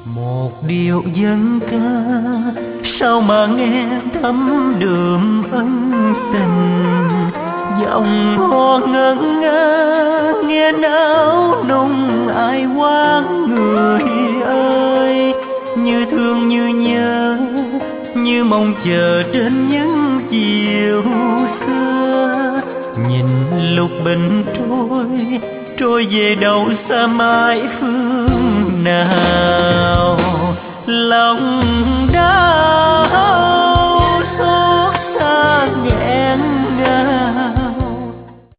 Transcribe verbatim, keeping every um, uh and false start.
Một điệu dân ca sao mà nghe thấm đượm ân tình, giọng hò ngân nga nghe náo nung ai oán người ơi, như thương như nhớ như mong chờ trên những chiều xưa. Nhìn lục bình trôi trôi về đâu xa mãi phương nào, lòng